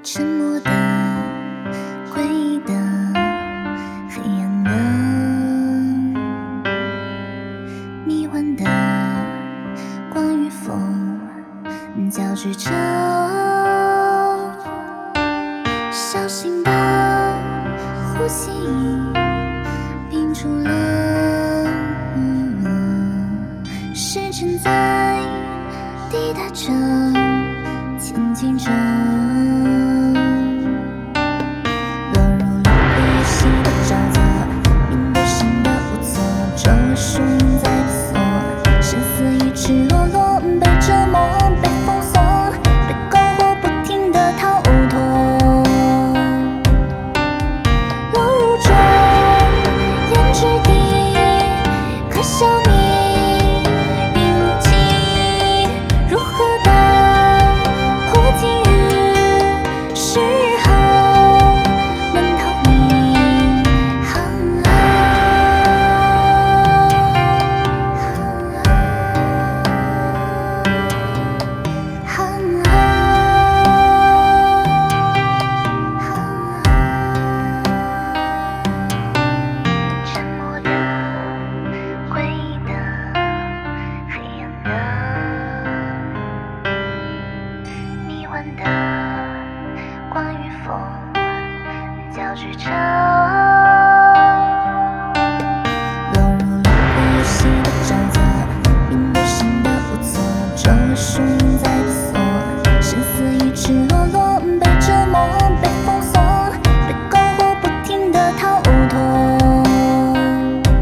沉默的、诡异的、黑暗的、迷幻的，光与风交织着，小心的呼吸，屏住了，时针在滴答着，前进着。光与风交织着，落入了呼吸的沼泽，面对新的无措，这树荫在不缩，生死与赤裸裸，被折磨，被封锁，被勾惑，不停地逃脱，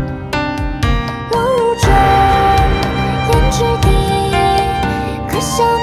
落入这眼之底，可笑。